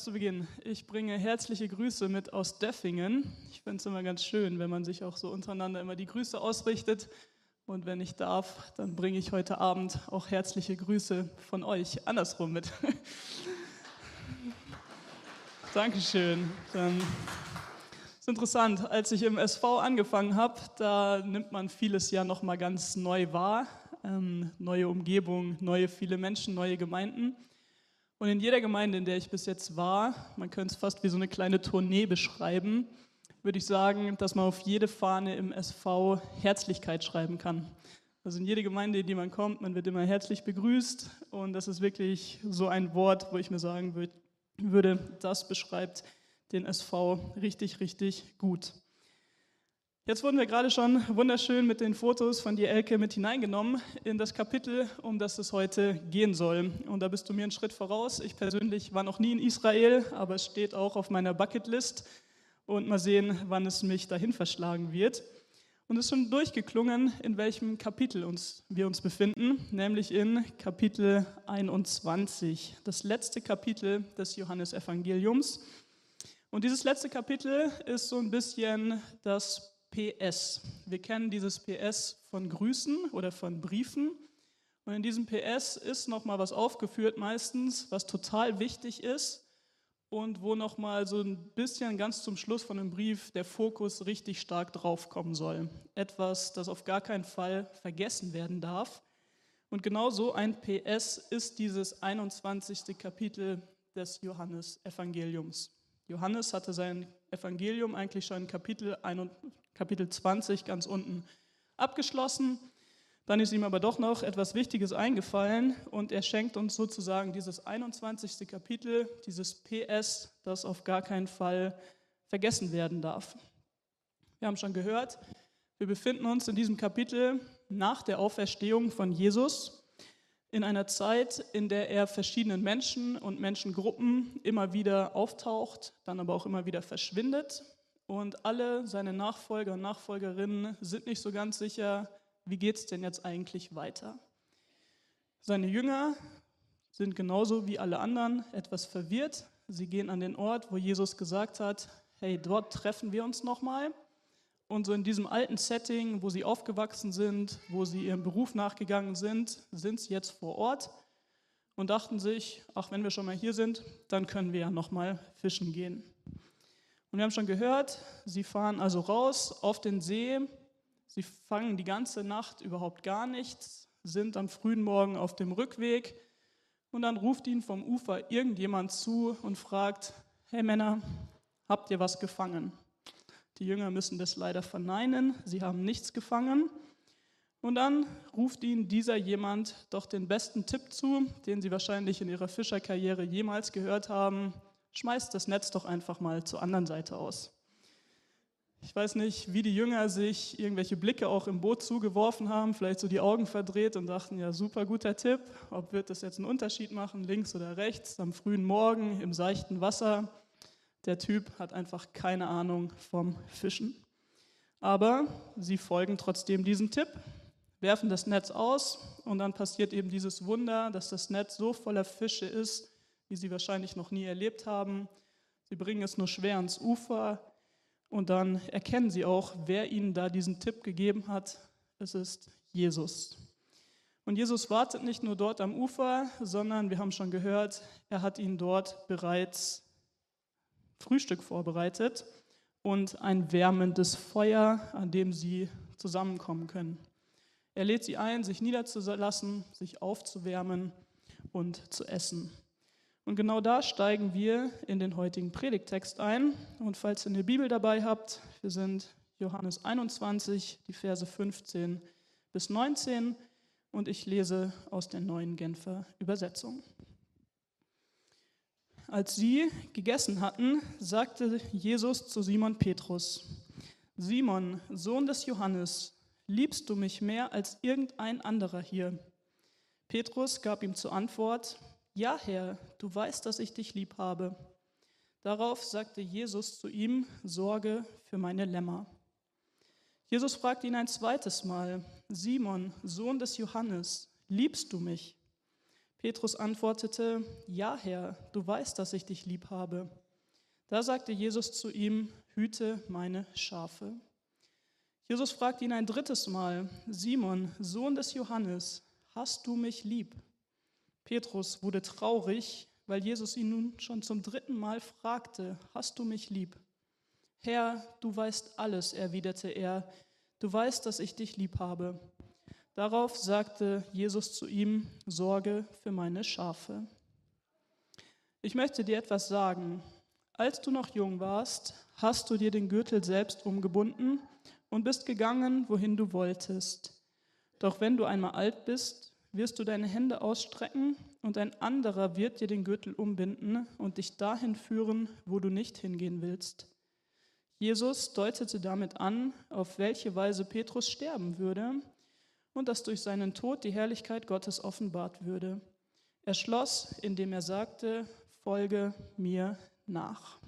zu Beginn. Ich bringe herzliche Grüße mit aus Döffingen. Ich finde es immer ganz schön, wenn man sich auch so untereinander immer die Grüße ausrichtet. Und wenn ich darf, dann bringe ich heute Abend auch herzliche Grüße von euch andersrum mit. Dankeschön. Dann ist interessant, als ich im SV angefangen habe, da nimmt man vieles ja nochmal ganz neu wahr. Neue Umgebung, viele Menschen, neue Gemeinden. Und in jeder Gemeinde, in der ich bis jetzt war, man könnte es fast wie so eine kleine Tournee beschreiben, würde ich sagen, dass man auf jede Fahne im SV Herzlichkeit schreiben kann. Also in jede Gemeinde, in die man kommt, man wird immer herzlich begrüßt und das ist wirklich so ein Wort, wo ich mir sagen würde, das beschreibt den SV richtig, richtig gut. Jetzt wurden wir gerade schon wunderschön mit den Fotos von dir, Elke, mit hineingenommen in das Kapitel, um das es heute gehen soll. Und da bist du mir einen Schritt voraus. Ich persönlich war noch nie in Israel, aber es steht auch auf meiner Bucketlist. Und mal sehen, wann es mich dahin verschlagen wird. Und es ist schon durchgeklungen, in welchem Kapitel wir uns befinden, nämlich in Kapitel 21, das letzte Kapitel des Johannesevangeliums. Und dieses letzte Kapitel ist so ein bisschen das PS. Wir kennen dieses PS von Grüßen oder von Briefen. Und in diesem PS ist nochmal was aufgeführt meistens, was total wichtig ist und wo nochmal so ein bisschen ganz zum Schluss von dem Brief der Fokus richtig stark drauf kommen soll. Etwas, das auf gar keinen Fall vergessen werden darf. Und genau so ein PS ist dieses 21. Kapitel des Johannesevangeliums. Johannes hatte sein Evangelium eigentlich schon in Kapitel 20 ganz unten abgeschlossen. Dann ist ihm aber doch noch etwas Wichtiges eingefallen und er schenkt uns sozusagen dieses 21. Kapitel, dieses PS, das auf gar keinen Fall vergessen werden darf. Wir haben schon gehört, wir befinden uns in diesem Kapitel nach der Auferstehung von Jesus in einer Zeit, in der er verschiedenen Menschen und Menschengruppen immer wieder auftaucht, dann aber auch immer wieder verschwindet. Und alle seine Nachfolger und Nachfolgerinnen sind nicht so ganz sicher, wie geht es denn jetzt eigentlich weiter. Seine Jünger sind genauso wie alle anderen etwas verwirrt. Sie gehen an den Ort, wo Jesus gesagt hat, hey, dort treffen wir uns nochmal. Und so in diesem alten Setting, wo sie aufgewachsen sind, wo sie ihrem Beruf nachgegangen sind, sind sie jetzt vor Ort und dachten sich, ach, wenn wir schon mal hier sind, dann können wir ja nochmal fischen gehen. Und wir haben schon gehört, sie fahren also raus auf den See, sie fangen die ganze Nacht überhaupt gar nichts, sind am frühen Morgen auf dem Rückweg und dann ruft ihnen vom Ufer irgendjemand zu und fragt, hey Männer, habt ihr was gefangen? Die Jünger müssen das leider verneinen, sie haben nichts gefangen. Und dann ruft ihnen dieser jemand doch den besten Tipp zu, den sie wahrscheinlich in ihrer Fischerkarriere jemals gehört haben. Schmeißt das Netz doch einfach mal zur anderen Seite aus. Ich weiß nicht, wie die Jünger sich irgendwelche Blicke auch im Boot zugeworfen haben, vielleicht so die Augen verdreht und dachten, ja super guter Tipp, ob wird das jetzt einen Unterschied machen, links oder rechts, am frühen Morgen, im seichten Wasser. Der Typ hat einfach keine Ahnung vom Fischen. Aber sie folgen trotzdem diesem Tipp, werfen das Netz aus und dann passiert eben dieses Wunder, dass das Netz so voller Fische ist, wie sie wahrscheinlich noch nie erlebt haben. Sie bringen es nur schwer ans Ufer und dann erkennen sie auch, wer ihnen da diesen Tipp gegeben hat. Es ist Jesus. Und Jesus wartet nicht nur dort am Ufer, sondern wir haben schon gehört, er hat ihnen dort bereits Frühstück vorbereitet und ein wärmendes Feuer, an dem sie zusammenkommen können. Er lädt sie ein, sich niederzulassen, sich aufzuwärmen und zu essen. Und genau da steigen wir in den heutigen Predigttext ein. Und falls ihr eine Bibel dabei habt, wir sind Johannes 21, die Verse 15 bis 19 und ich lese aus der Neuen Genfer Übersetzung. Als sie gegessen hatten, sagte Jesus zu Simon Petrus, Simon, Sohn des Johannes, liebst du mich mehr als irgendein anderer hier? Petrus gab ihm zur Antwort, ja Herr, du weißt, dass ich dich lieb habe. Darauf sagte Jesus zu ihm, sorge für meine Lämmer. Jesus fragte ihn ein zweites Mal, Simon, Sohn des Johannes, liebst du mich? Petrus antwortete, ja, Herr, du weißt, dass ich dich lieb habe. Da sagte Jesus zu ihm, hüte meine Schafe. Jesus fragte ihn ein drittes Mal, Simon, Sohn des Johannes, hast du mich lieb? Petrus wurde traurig, weil Jesus ihn nun schon zum dritten Mal fragte, hast du mich lieb? Herr, du weißt alles, erwiderte er, du weißt, dass ich dich lieb habe. Darauf sagte Jesus zu ihm, sorge für meine Schafe. Ich möchte dir etwas sagen. Als du noch jung warst, hast du dir den Gürtel selbst umgebunden und bist gegangen, wohin du wolltest. Doch wenn du einmal alt bist, wirst du deine Hände ausstrecken und ein anderer wird dir den Gürtel umbinden und dich dahin führen, wo du nicht hingehen willst. Jesus deutete damit an, auf welche Weise Petrus sterben würde und dass durch seinen Tod die Herrlichkeit Gottes offenbart würde. Er schloss, indem er sagte, folge mir nach.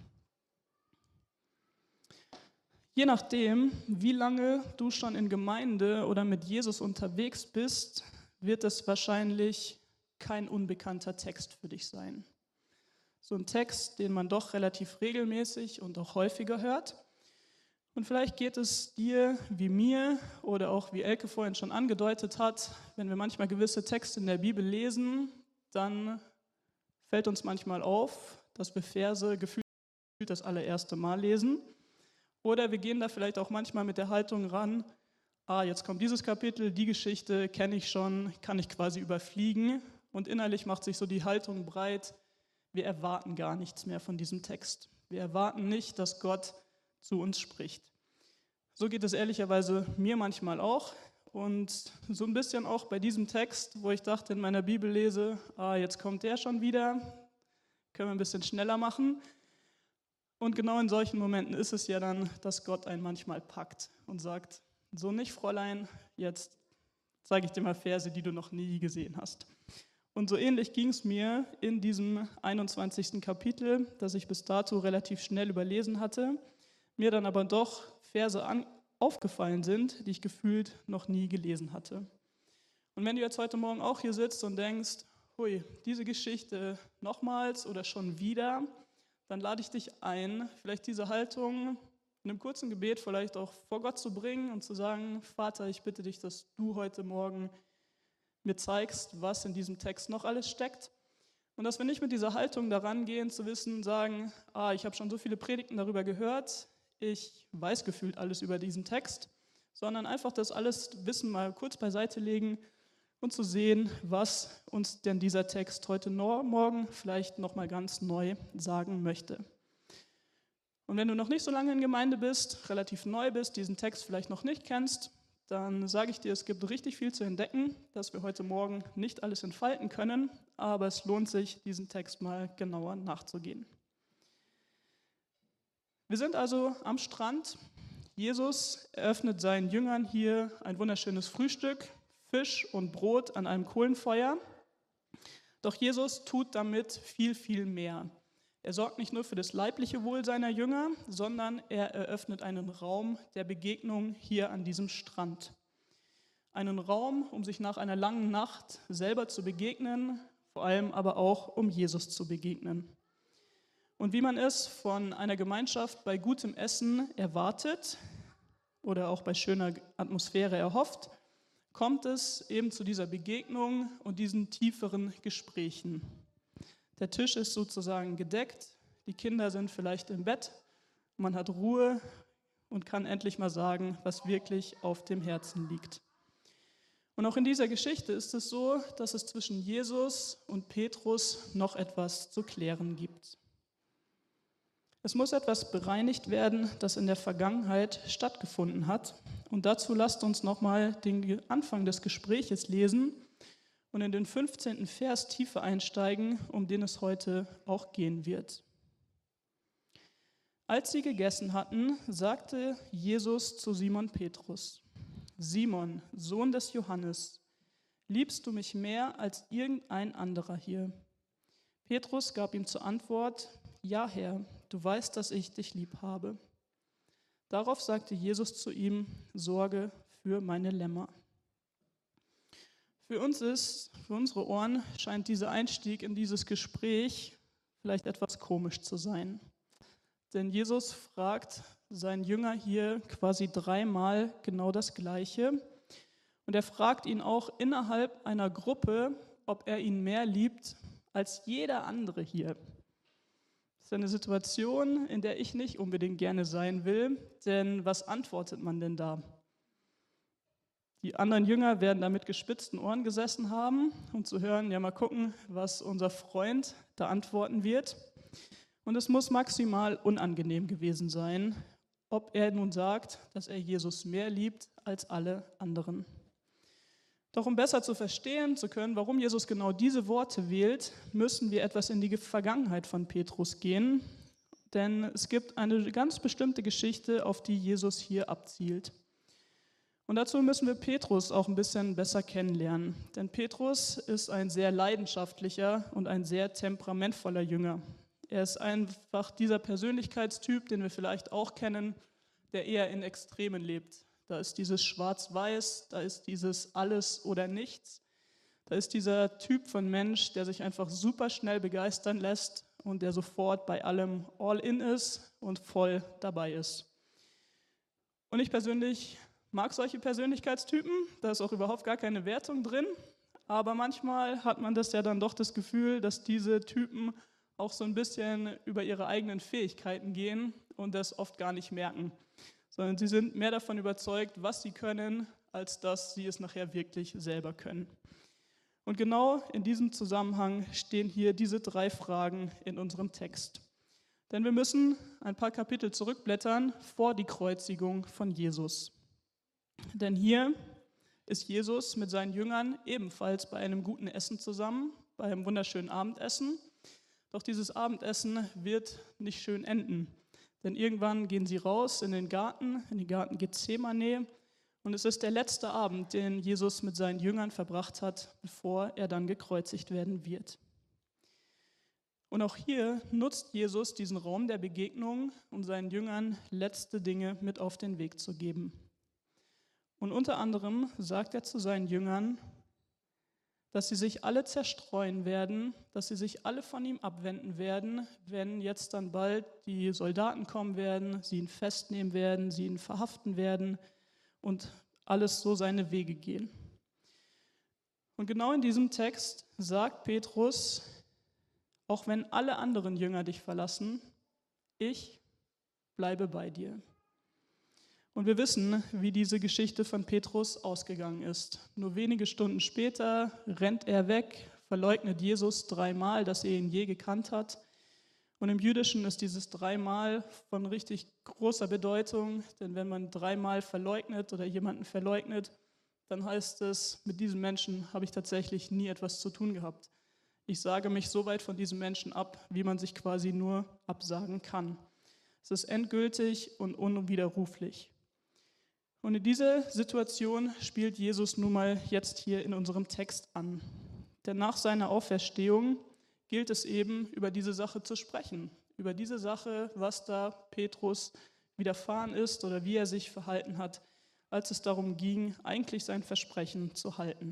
Je nachdem, wie lange du schon in Gemeinde oder mit Jesus unterwegs bist, wird es wahrscheinlich kein unbekannter Text für dich sein. So ein Text, den man doch relativ regelmäßig und auch häufiger hört. Und vielleicht geht es dir wie mir oder auch wie Elke vorhin schon angedeutet hat, wenn wir manchmal gewisse Texte in der Bibel lesen, dann fällt uns manchmal auf, dass wir Verse gefühlt das allererste Mal lesen. Oder wir gehen da vielleicht auch manchmal mit der Haltung ran, jetzt kommt dieses Kapitel, die Geschichte kenne ich schon, kann ich quasi überfliegen. Und innerlich macht sich so die Haltung breit, wir erwarten gar nichts mehr von diesem Text. Wir erwarten nicht, dass Gott zu uns spricht. So geht es ehrlicherweise mir manchmal auch. Und so ein bisschen auch bei diesem Text, wo ich dachte, in meiner Bibel lese, jetzt kommt der schon wieder, können wir ein bisschen schneller machen. Und genau in solchen Momenten ist es ja dann, dass Gott einen manchmal packt und sagt, so nicht, Fräulein, jetzt zeige ich dir mal Verse, die du noch nie gesehen hast. Und so ähnlich ging es mir in diesem 21. Kapitel, das ich bis dato relativ schnell überlesen hatte, mir dann aber doch Verse aufgefallen sind, die ich gefühlt noch nie gelesen hatte. Und wenn du jetzt heute Morgen auch hier sitzt und denkst, hui, diese Geschichte nochmals oder schon wieder, dann lade ich dich ein, vielleicht diese Haltung in einem kurzen Gebet vielleicht auch vor Gott zu bringen und zu sagen, Vater, ich bitte dich, dass du heute Morgen mir zeigst, was in diesem Text noch alles steckt. Und dass wir nicht mit dieser Haltung daran gehen, zu wissen, sagen, ich habe schon so viele Predigten darüber gehört, ich weiß gefühlt alles über diesen Text, sondern einfach das alles Wissen mal kurz beiseite legen und zu sehen, was uns denn dieser Text heute Morgen vielleicht nochmal ganz neu sagen möchte. Und wenn du noch nicht so lange in Gemeinde bist, relativ neu bist, diesen Text vielleicht noch nicht kennst, dann sage ich dir, es gibt richtig viel zu entdecken, dass wir heute Morgen nicht alles entfalten können, aber es lohnt sich, diesen Text mal genauer nachzugehen. Wir sind also am Strand. Jesus eröffnet seinen Jüngern hier ein wunderschönes Frühstück, Fisch und Brot an einem Kohlenfeuer. Doch Jesus tut damit viel, viel mehr. Er sorgt nicht nur für das leibliche Wohl seiner Jünger, sondern er eröffnet einen Raum der Begegnung hier an diesem Strand. Einen Raum, um sich nach einer langen Nacht selber zu begegnen, vor allem aber auch, um Jesus zu begegnen. Und wie man es von einer Gemeinschaft bei gutem Essen erwartet oder auch bei schöner Atmosphäre erhofft, kommt es eben zu dieser Begegnung und diesen tieferen Gesprächen. Der Tisch ist sozusagen gedeckt, die Kinder sind vielleicht im Bett, man hat Ruhe und kann endlich mal sagen, was wirklich auf dem Herzen liegt. Und auch in dieser Geschichte ist es so, dass es zwischen Jesus und Petrus noch etwas zu klären gibt. Es muss etwas bereinigt werden, das in der Vergangenheit stattgefunden hat. Und dazu lasst uns nochmal den Anfang des Gespräches lesen und in den 15. Vers tiefer einsteigen, um den es heute auch gehen wird. Als sie gegessen hatten, sagte Jesus zu Simon Petrus, Simon, Sohn des Johannes, liebst du mich mehr als irgendein anderer hier? Petrus gab ihm zur Antwort, ja Herr, du weißt, dass ich dich lieb habe. Darauf sagte Jesus zu ihm, sorge für meine Lämmer. Für uns für unsere Ohren scheint dieser Einstieg in dieses Gespräch vielleicht etwas komisch zu sein. Denn Jesus fragt seinen Jünger hier quasi dreimal genau das Gleiche. Und er fragt ihn auch innerhalb einer Gruppe, ob er ihn mehr liebt als jeder andere hier. Das ist eine Situation, in der ich nicht unbedingt gerne sein will, denn was antwortet man denn da? Die anderen Jünger werden da mit gespitzten Ohren gesessen haben, um zu hören, ja mal gucken, was unser Freund da antworten wird. Und es muss maximal unangenehm gewesen sein, ob er nun sagt, dass er Jesus mehr liebt als alle anderen. Doch um besser zu verstehen zu können, warum Jesus genau diese Worte wählt, müssen wir etwas in die Vergangenheit von Petrus gehen, denn es gibt eine ganz bestimmte Geschichte, auf die Jesus hier abzielt. Und dazu müssen wir Petrus auch ein bisschen besser kennenlernen, denn Petrus ist ein sehr leidenschaftlicher und ein sehr temperamentvoller Jünger. Er ist einfach dieser Persönlichkeitstyp, den wir vielleicht auch kennen, der eher in Extremen lebt. Da ist dieses Schwarz-Weiß, da ist dieses Alles oder Nichts. Da ist dieser Typ von Mensch, der sich einfach super schnell begeistern lässt und der sofort bei allem all in ist und voll dabei ist. Und ich persönlich mag solche Persönlichkeitstypen, da ist auch überhaupt gar keine Wertung drin, aber manchmal hat man das ja dann doch das Gefühl, dass diese Typen auch so ein bisschen über ihre eigenen Fähigkeiten gehen und das oft gar nicht merken, sondern sie sind mehr davon überzeugt, was sie können, als dass sie es nachher wirklich selber können. Und genau in diesem Zusammenhang stehen hier diese 3 Fragen in unserem Text. Denn wir müssen ein paar Kapitel zurückblättern vor die Kreuzigung von Jesus. Denn hier ist Jesus mit seinen Jüngern ebenfalls bei einem guten Essen zusammen, bei einem wunderschönen Abendessen. Doch dieses Abendessen wird nicht schön enden. Denn irgendwann gehen sie raus in den Garten Gethsemane. Und es ist der letzte Abend, den Jesus mit seinen Jüngern verbracht hat, bevor er dann gekreuzigt werden wird. Und auch hier nutzt Jesus diesen Raum der Begegnung, um seinen Jüngern letzte Dinge mit auf den Weg zu geben. Und unter anderem sagt er zu seinen Jüngern, dass sie sich alle zerstreuen werden, dass sie sich alle von ihm abwenden werden, wenn jetzt dann bald die Soldaten kommen werden, sie ihn festnehmen werden, sie ihn verhaften werden und alles so seine Wege gehen. Und genau in diesem Text sagt Petrus, auch wenn alle anderen Jünger dich verlassen, ich bleibe bei dir. Und wir wissen, wie diese Geschichte von Petrus ausgegangen ist. Nur wenige Stunden später rennt er weg, verleugnet Jesus 3-mal, dass er ihn je gekannt hat. Und im Jüdischen ist dieses 3-mal von richtig großer Bedeutung, denn wenn man 3-mal verleugnet oder jemanden verleugnet, dann heißt es, mit diesem Menschen habe ich tatsächlich nie etwas zu tun gehabt. Ich sage mich so weit von diesem Menschen ab, wie man sich quasi nur absagen kann. Es ist endgültig und unwiderruflich. Und in diese Situation spielt Jesus nun mal jetzt hier in unserem Text an. Denn nach seiner Auferstehung gilt es eben, über diese Sache zu sprechen. Über diese Sache, was da Petrus widerfahren ist oder wie er sich verhalten hat, als es darum ging, eigentlich sein Versprechen zu halten.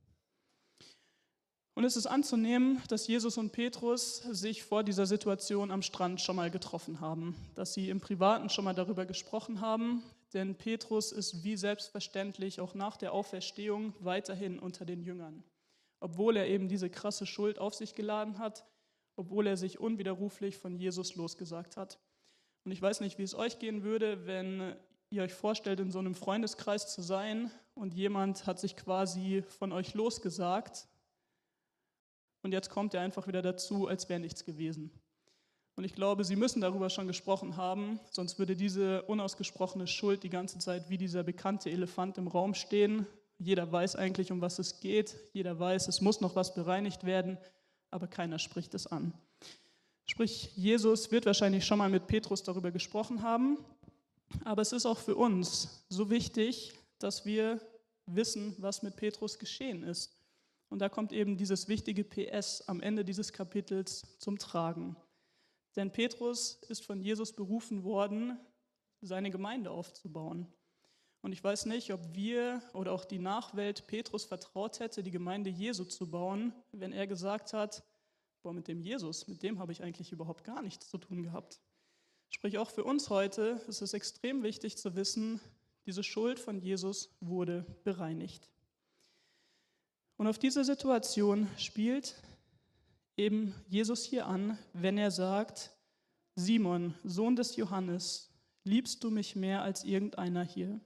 Und es ist anzunehmen, dass Jesus und Petrus sich vor dieser Situation am Strand schon mal getroffen haben, dass sie im Privaten schon mal darüber gesprochen haben, denn Petrus ist wie selbstverständlich auch nach der Auferstehung weiterhin unter den Jüngern, obwohl er eben diese krasse Schuld auf sich geladen hat, obwohl er sich unwiderruflich von Jesus losgesagt hat. Und ich weiß nicht, wie es euch gehen würde, wenn ihr euch vorstellt, in so einem Freundeskreis zu sein und jemand hat sich quasi von euch losgesagt, und jetzt kommt er einfach wieder dazu, als wäre nichts gewesen. Und ich glaube, sie müssen darüber schon gesprochen haben, sonst würde diese unausgesprochene Schuld die ganze Zeit wie dieser bekannte Elefant im Raum stehen. Jeder weiß eigentlich, um was es geht. Jeder weiß, es muss noch was bereinigt werden, aber keiner spricht es an. Sprich, Jesus wird wahrscheinlich schon mal mit Petrus darüber gesprochen haben, aber es ist auch für uns so wichtig, dass wir wissen, was mit Petrus geschehen ist. Und da kommt eben dieses wichtige PS am Ende dieses Kapitels zum Tragen. Denn Petrus ist von Jesus berufen worden, seine Gemeinde aufzubauen. Und ich weiß nicht, ob wir oder auch die Nachwelt Petrus vertraut hätte, die Gemeinde Jesu zu bauen, wenn er gesagt hat, boah, mit dem Jesus, mit dem habe ich eigentlich überhaupt gar nichts zu tun gehabt. Sprich, auch für uns heute ist es extrem wichtig zu wissen, diese Schuld von Jesus wurde bereinigt. Und auf diese Situation spielt eben Jesus hier an, wenn er sagt, Simon, Sohn des Johannes, liebst du mich mehr als irgendeiner hier?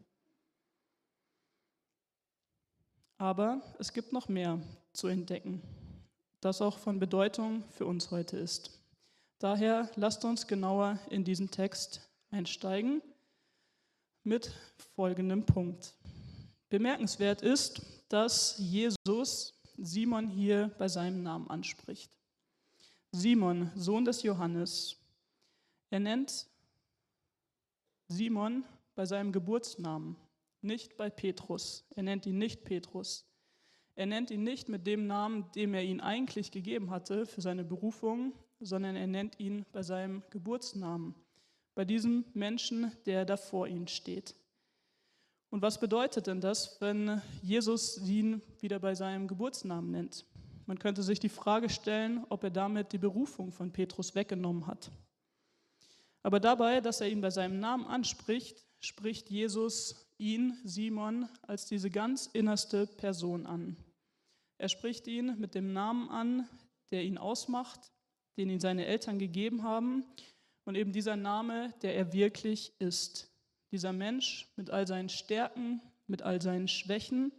Aber es gibt noch mehr zu entdecken, das auch von Bedeutung für uns heute ist. Daher lasst uns genauer in diesen Text einsteigen mit folgendem Punkt. Bemerkenswert ist, dass Jesus Simon hier bei seinem Namen anspricht. Simon, Sohn des Johannes. Er nennt Simon bei seinem Geburtsnamen, nicht bei Petrus. Er nennt ihn nicht Petrus. Er nennt ihn nicht mit dem Namen, dem er ihn eigentlich gegeben hatte für seine Berufung, sondern er nennt ihn bei seinem Geburtsnamen, bei diesem Menschen, der da vor ihm steht. Und was bedeutet denn das, wenn Jesus ihn wieder bei seinem Geburtsnamen nennt? Man könnte sich die Frage stellen, ob er damit die Berufung von Petrus weggenommen hat. Aber dabei, dass er ihn bei seinem Namen anspricht, spricht Jesus ihn, Simon, als diese ganz innerste Person an. Er spricht ihn mit dem Namen an, der ihn ausmacht, den ihm seine Eltern gegeben haben und eben dieser Name, der er wirklich ist. Dieser Mensch mit all seinen Stärken, mit all seinen Schwächen,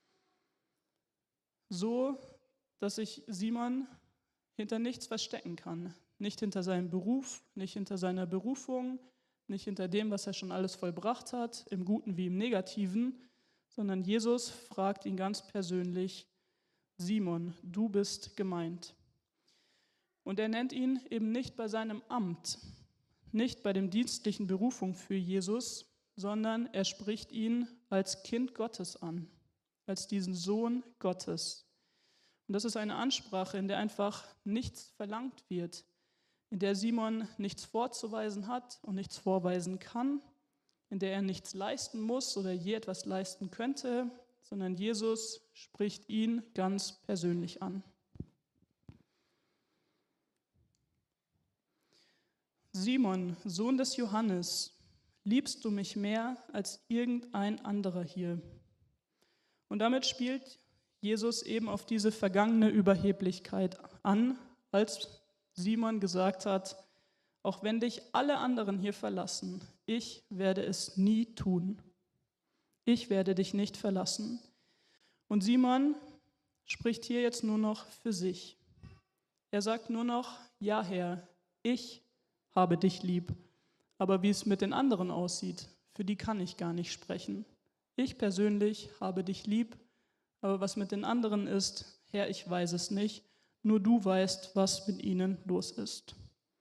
so, dass sich Simon hinter nichts verstecken kann. Nicht hinter seinem Beruf, nicht hinter seiner Berufung, nicht hinter dem, was er schon alles vollbracht hat, im Guten wie im Negativen, sondern Jesus fragt ihn ganz persönlich, Simon, du bist gemeint. Und er nennt ihn eben nicht bei seinem Amt, nicht bei dem dienstlichen Berufung für Jesus, sondern er spricht ihn als Kind Gottes an, als diesen Sohn Gottes. Und das ist eine Ansprache, in der einfach nichts verlangt wird, in der Simon nichts vorzuweisen hat und nichts vorweisen kann, in der er nichts leisten muss oder je etwas leisten könnte, sondern Jesus spricht ihn ganz persönlich an. Simon, Sohn des Johannes, liebst du mich mehr als irgendein anderer hier? Und damit spielt Jesus eben auf diese vergangene Überheblichkeit an, als Simon gesagt hat, auch wenn dich alle anderen hier verlassen, ich werde es nie tun. Ich werde dich nicht verlassen. Und Simon spricht hier jetzt nur noch für sich. Er sagt nur noch, ja Herr, ich habe dich lieb. Aber wie es mit den anderen aussieht, für die kann ich gar nicht sprechen. Ich persönlich habe dich lieb, aber was mit den anderen ist, Herr, ich weiß es nicht. Nur du weißt, was mit ihnen los ist.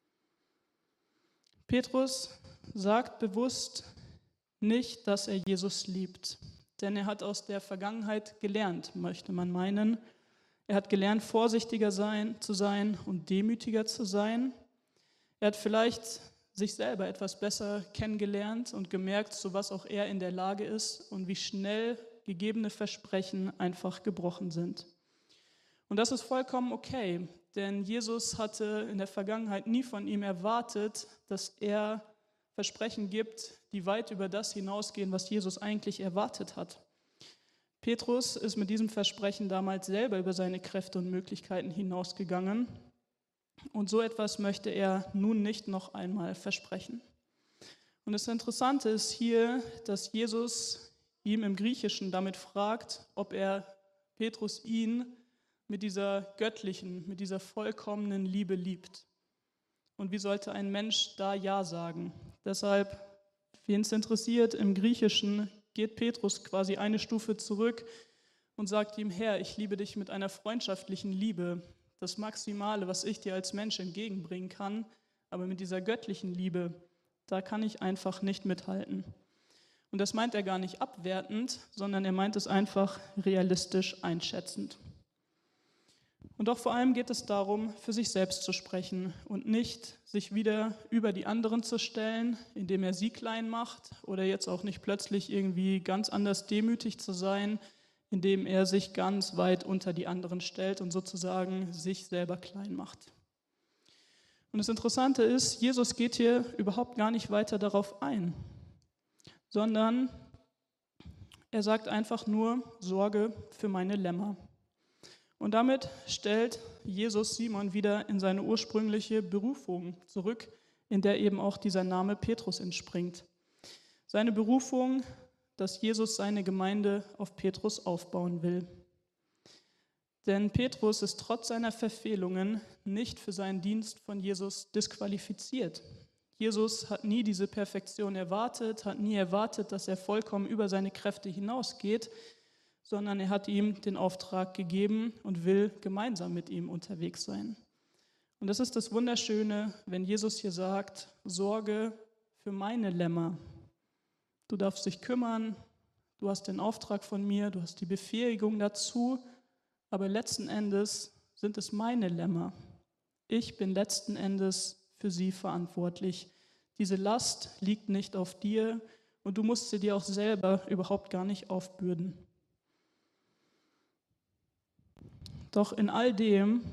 Petrus sagt bewusst nicht, dass er Jesus liebt, denn er hat aus der Vergangenheit gelernt, möchte man meinen. Er hat gelernt, vorsichtiger zu sein und demütiger zu sein. Er hat vielleicht sich selber etwas besser kennengelernt und gemerkt, zu was auch er in der Lage ist und wie schnell gegebene Versprechen einfach gebrochen sind. Und das ist vollkommen okay, denn Jesus hatte in der Vergangenheit nie von ihm erwartet, dass er Versprechen gibt, die weit über das hinausgehen, was Jesus eigentlich erwartet hat. Petrus ist mit diesem Versprechen damals selber über seine Kräfte und Möglichkeiten hinausgegangen. Und so etwas möchte er nun nicht noch einmal versprechen. Und das Interessante ist hier, dass Jesus ihm im Griechischen damit fragt, ob er Petrus ihn mit dieser göttlichen, mit dieser vollkommenen Liebe liebt. Und wie sollte ein Mensch da Ja sagen? Deshalb, wen es interessiert, im Griechischen geht Petrus quasi eine Stufe zurück und sagt ihm, Herr, ich liebe dich mit einer freundschaftlichen Liebe. Das Maximale, was ich dir als Mensch entgegenbringen kann, aber mit dieser göttlichen Liebe, da kann ich einfach nicht mithalten. Und das meint er gar nicht abwertend, sondern er meint es einfach realistisch einschätzend. Und doch vor allem geht es darum, für sich selbst zu sprechen und nicht sich wieder über die anderen zu stellen, indem er sie klein macht oder jetzt auch nicht plötzlich irgendwie ganz anders demütig zu sein, indem er sich ganz weit unter die anderen stellt und sozusagen sich selber klein macht. Und das Interessante ist, Jesus geht hier überhaupt gar nicht weiter darauf ein, sondern er sagt einfach nur, Sorge für meine Lämmer. Und damit stellt Jesus Simon wieder in seine ursprüngliche Berufung zurück, in der eben auch dieser Name Petrus entspringt. Seine Berufung, dass Jesus seine Gemeinde auf Petrus aufbauen will. Denn Petrus ist trotz seiner Verfehlungen nicht für seinen Dienst von Jesus disqualifiziert. Jesus hat nie diese Perfektion erwartet, hat nie erwartet, dass er vollkommen über seine Kräfte hinausgeht, sondern er hat ihm den Auftrag gegeben und will gemeinsam mit ihm unterwegs sein. Und das ist das Wunderschöne, wenn Jesus hier sagt, Sorge für meine Lämmer. Du darfst dich kümmern, du hast den Auftrag von mir, du hast die Befähigung dazu, aber letzten Endes sind es meine Lämmer. Ich bin letzten Endes für sie verantwortlich. Diese Last liegt nicht auf dir und du musst sie dir auch selber überhaupt gar nicht aufbürden. Doch in all dem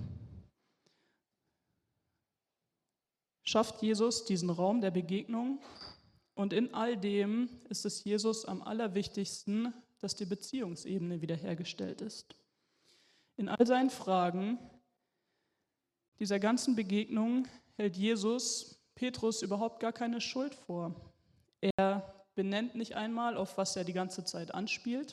schafft Jesus diesen Raum der Begegnung und in all dem ist es Jesus am allerwichtigsten, dass die Beziehungsebene wiederhergestellt ist. In all seinen Fragen dieser ganzen Begegnung hält Jesus Petrus überhaupt gar keine Schuld vor. Er benennt nicht einmal, auf was er die ganze Zeit anspielt.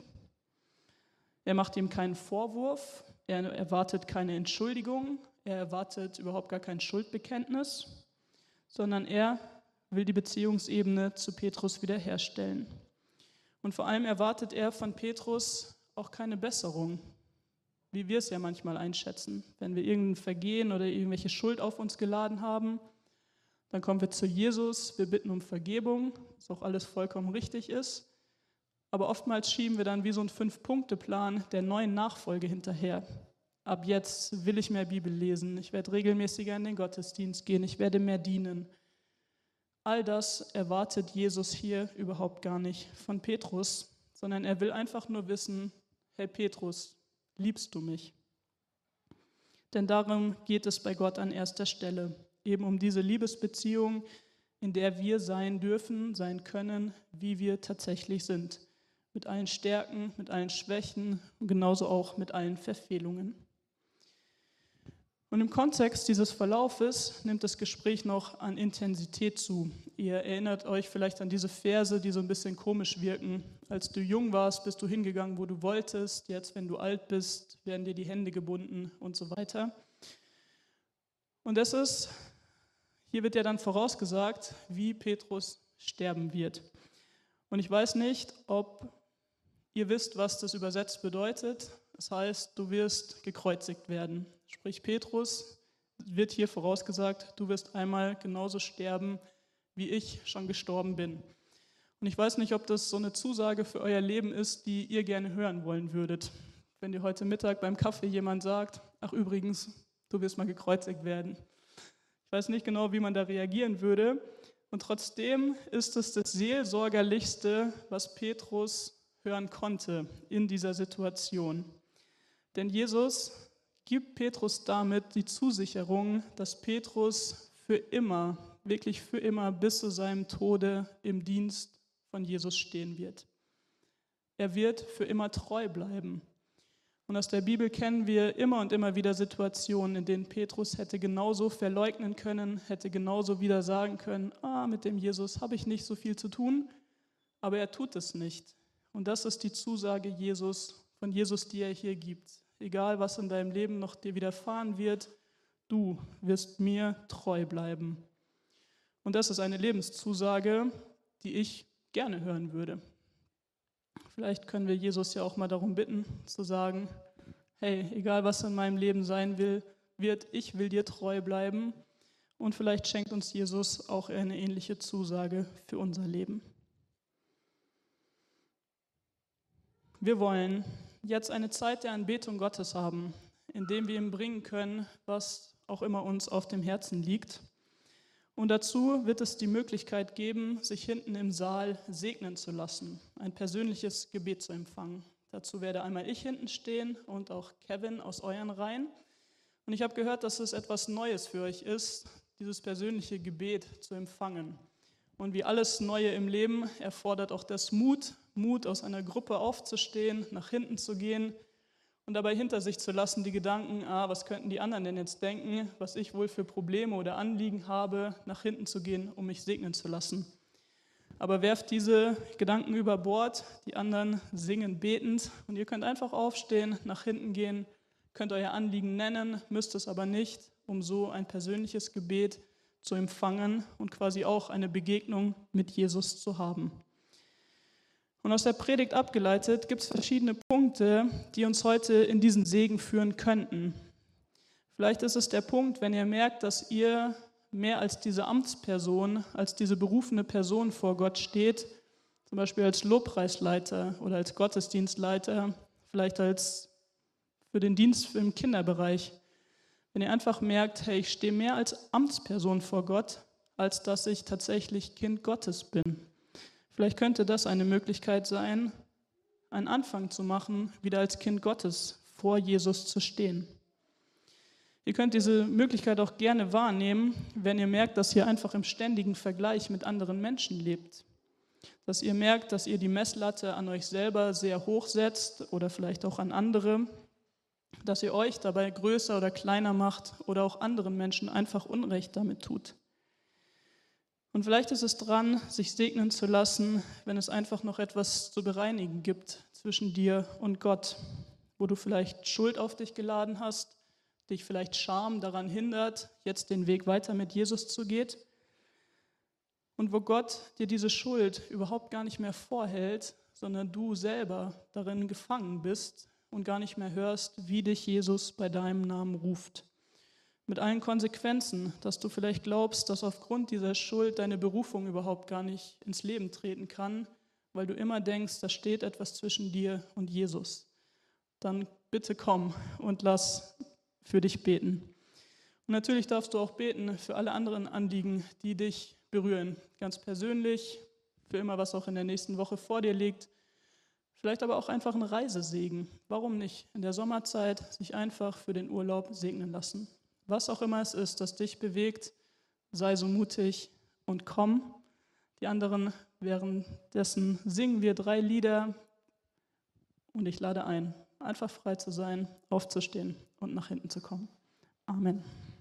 Er macht ihm keinen Vorwurf, er erwartet keine Entschuldigung, er erwartet überhaupt gar kein Schuldbekenntnis, sondern er will die Beziehungsebene zu Petrus wiederherstellen. Und vor allem erwartet er von Petrus auch keine Besserung, wie wir es ja manchmal einschätzen. Wenn wir irgendein Vergehen oder irgendwelche Schuld auf uns geladen haben, dann kommen wir zu Jesus, wir bitten um Vergebung, was auch alles vollkommen richtig ist. Aber oftmals schieben wir dann wie so einen 5-Punkte-Plan der neuen Nachfolge hinterher. Ab jetzt will ich mehr Bibel lesen, ich werde regelmäßiger in den Gottesdienst gehen, ich werde mehr dienen. All das erwartet Jesus hier überhaupt gar nicht von Petrus, sondern er will einfach nur wissen, hey Petrus, liebst du mich? Denn darum geht es bei Gott an erster Stelle, eben um diese Liebesbeziehung, in der wir sein dürfen, sein können, wie wir tatsächlich sind. Mit allen Stärken, mit allen Schwächen und genauso auch mit allen Verfehlungen. Und im Kontext dieses Verlaufes nimmt das Gespräch noch an Intensität zu. Ihr erinnert euch vielleicht an diese Verse, die so ein bisschen komisch wirken. Als du jung warst, bist du hingegangen, wo du wolltest. Jetzt, wenn du alt bist, werden dir die Hände gebunden und so weiter. Und hier wird ja dann vorausgesagt, wie Petrus sterben wird. Und ich weiß nicht, ob ihr wisst, was das übersetzt bedeutet. Das heißt, du wirst gekreuzigt werden. Sprich, Petrus wird hier vorausgesagt, du wirst einmal genauso sterben, wie ich schon gestorben bin. Und ich weiß nicht, ob das so eine Zusage für euer Leben ist, die ihr gerne hören wollen würdet. Wenn dir heute Mittag beim Kaffee jemand sagt, ach übrigens, du wirst mal gekreuzigt werden. Ich weiß nicht genau, wie man da reagieren würde. Und trotzdem ist es das Seelsorgerlichste, was Petrus hören konnte in dieser Situation. Denn Jesus gibt Petrus damit die Zusicherung, dass Petrus für immer, wirklich für immer bis zu seinem Tode im Dienst von Jesus stehen wird. Er wird für immer treu bleiben. Und aus der Bibel kennen wir immer und immer wieder Situationen, in denen Petrus hätte genauso verleugnen können, hätte genauso wieder sagen können, mit dem Jesus habe ich nicht so viel zu tun, aber er tut es nicht. Und das ist die Zusage von Jesus, die er hier gibt. Egal, was in deinem Leben noch dir widerfahren wird, du wirst mir treu bleiben. Und das ist eine Lebenszusage, die ich gerne hören würde. Vielleicht können wir Jesus ja auch mal darum bitten, zu sagen, hey, egal was in meinem Leben sein wird, ich will dir treu bleiben. Und vielleicht schenkt uns Jesus auch eine ähnliche Zusage für unser Leben. Wir wollen jetzt eine Zeit der Anbetung Gottes haben, indem wir ihm bringen können, was auch immer uns auf dem Herzen liegt. Und dazu wird es die Möglichkeit geben, sich hinten im Saal segnen zu lassen, ein persönliches Gebet zu empfangen. Dazu werde einmal ich hinten stehen und auch Kevin aus euren Reihen. Und ich habe gehört, dass es etwas Neues für euch ist, dieses persönliche Gebet zu empfangen. Und wie alles Neue im Leben erfordert auch das Mut, aus einer Gruppe aufzustehen, nach hinten zu gehen und dabei hinter sich zu lassen die Gedanken, was könnten die anderen denn jetzt denken, was ich wohl für Probleme oder Anliegen habe, nach hinten zu gehen, um mich segnen zu lassen. Aber werft diese Gedanken über Bord, die anderen singen betend und ihr könnt einfach aufstehen, nach hinten gehen, könnt euer Anliegen nennen, müsst es aber nicht, um so ein persönliches Gebet zu empfangen und quasi auch eine Begegnung mit Jesus zu haben. Und aus der Predigt abgeleitet gibt es verschiedene Punkte, die uns heute in diesen Segen führen könnten. Vielleicht ist es der Punkt, wenn ihr merkt, dass ihr mehr als diese Amtsperson, als diese berufene Person vor Gott steht, zum Beispiel als Lobpreisleiter oder als Gottesdienstleiter, vielleicht als für den Dienst im Kinderbereich. Wenn ihr einfach merkt, hey, ich stehe mehr als Amtsperson vor Gott, als dass ich tatsächlich Kind Gottes bin. Vielleicht könnte das eine Möglichkeit sein, einen Anfang zu machen, wieder als Kind Gottes vor Jesus zu stehen. Ihr könnt diese Möglichkeit auch gerne wahrnehmen, wenn ihr merkt, dass ihr einfach im ständigen Vergleich mit anderen Menschen lebt. Dass ihr merkt, dass ihr die Messlatte an euch selber sehr hoch setzt oder vielleicht auch an andere, dass ihr euch dabei größer oder kleiner macht oder auch anderen Menschen einfach Unrecht damit tut. Und vielleicht ist es dran, sich segnen zu lassen, wenn es einfach noch etwas zu bereinigen gibt zwischen dir und Gott, wo du vielleicht Schuld auf dich geladen hast, dich vielleicht Scham daran hindert, jetzt den Weg weiter mit Jesus zu gehen und wo Gott dir diese Schuld überhaupt gar nicht mehr vorhält, sondern du selber darin gefangen bist und gar nicht mehr hörst, wie dich Jesus bei deinem Namen ruft. Mit allen Konsequenzen, dass du vielleicht glaubst, dass aufgrund dieser Schuld deine Berufung überhaupt gar nicht ins Leben treten kann, weil du immer denkst, da steht etwas zwischen dir und Jesus. Dann bitte komm und lass für dich beten. Und natürlich darfst du auch beten für alle anderen Anliegen, die dich berühren. Ganz persönlich, für immer, was auch in der nächsten Woche vor dir liegt. Vielleicht aber auch einfach ein Reisesegen. Warum nicht in der Sommerzeit sich einfach für den Urlaub segnen lassen? Was auch immer es ist, das dich bewegt, sei so mutig und komm. Die anderen, währenddessen singen wir 3 Lieder und ich lade ein, einfach frei zu sein, aufzustehen und nach hinten zu kommen. Amen.